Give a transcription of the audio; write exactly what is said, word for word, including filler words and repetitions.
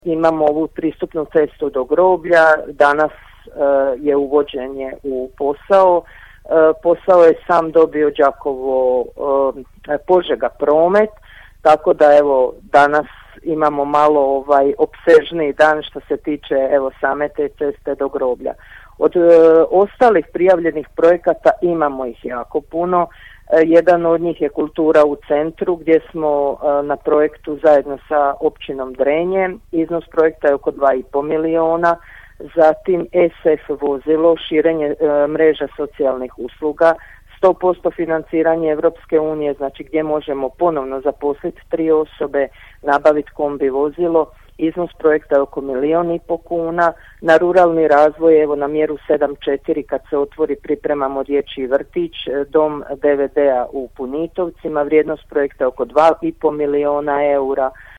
Imamo ovu pristupnu cestu do groblja, danas uh, je uvođenje u posao. Uh, posao je sam dobio Đakovo uh, Požega promet, tako da evo danas imamo malo ovaj opsežniji dan što se tiče evo same te ceste do groblja. Od uh, ostalih prijavljenih projekata imamo ih jako puno. Jedan od njih je Kultura u centru gdje smo na projektu zajedno sa općinom Drenje. Iznos projekta je oko dva i pol miliona. Zatim S F vozilo, širenje mreža socijalnih usluga, sto posto financiranje Europske unije, znači gdje možemo ponovno zaposliti tri osobe, nabaviti kombi vozilo. Iznos projekta je oko milijun i pol kuna. Na ruralni razvoj, evo na mjeru sedam četiri kad se otvori pripremamo dječji vrtić, dom D V D-a u Punitovcima, vrijednost projekta je oko dva i pol milijuna eura.